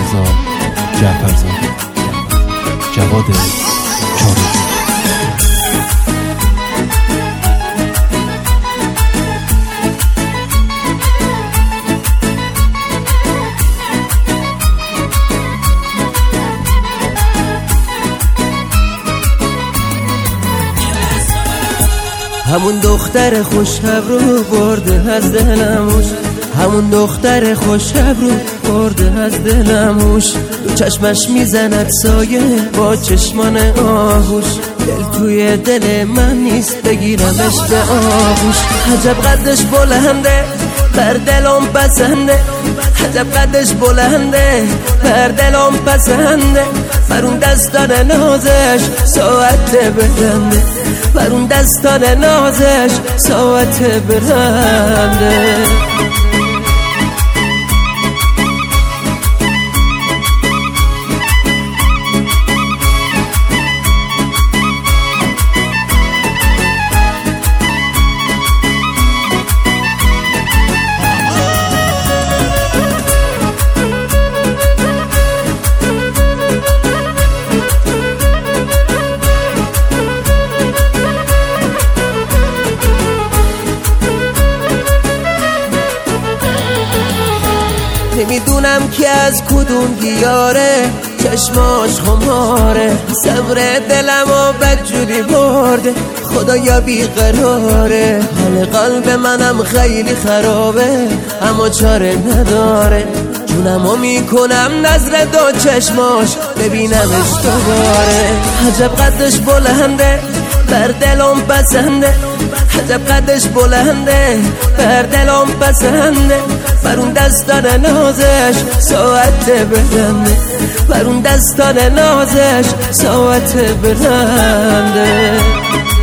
مرتضی جعفرزاده، جواد چارجو. همون دختر خوش‌ابرو برده از دلموش، همون دختر خوش‌ابرو برده از دلموش. دو چشمش میزند سایه با چشمان آهوش، دل توی دل من نیست بگیرمش به آغوش. عجب قدش بلنده بر دلم بسنده، عجب قدش بلنده بر دلم بسنده. بر اون دستان نازش ساعت برنده، بر اون دستان نازش ساعت برنده. نمیدونم که از کدوم دیاره، چشماش خماره، صبر دلمو بدجوری برده، خدایا بیقراره. حال قلب منم خیلی خرابه اما چاره نداره، جونمو میکنم نظر دو چشماش ببینمش دوباره. عجب قدش بلنده بر دلم بسنده، عجب قدش بلنده بر دلم بسنده. بر اون دستان نازش ساعت برنده، بر اون دستان نازش ساعت برنده.